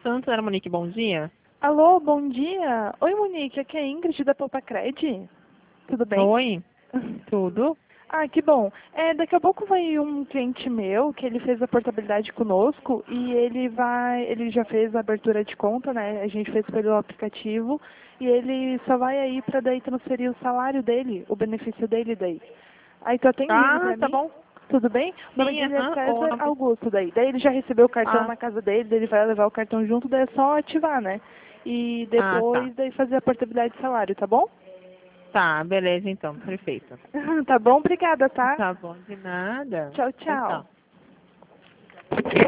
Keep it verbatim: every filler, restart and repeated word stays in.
Santana, Monique, bom dia. Alô, bom dia. Oi, Monique, aqui é a Ingrid da Popacred. Tudo bem? Oi, tudo? Ah, que bom. É, daqui a pouco vai um cliente meu que ele fez a portabilidade conosco e ele vai, ele já fez a abertura de conta, né? A gente fez pelo aplicativo e ele só vai aí para daí transferir o salário dele, o benefício dele daí. Aí tu atende ele Ah, pra tá mim? bom. Tudo bem? O nome Sim, dele é aham, o César nome... Augusto daí. Daí ele já recebeu o cartão Ah, na casa dele, daí ele vai levar o cartão junto, daí é só ativar, né? E ah, tá. depois daí fazer a portabilidade de salário, tá bom? Tá, beleza então, perfeito. Tá bom? Obrigada, tá? Tá bom, de nada. Tchau, Tchau, tchau. tchau.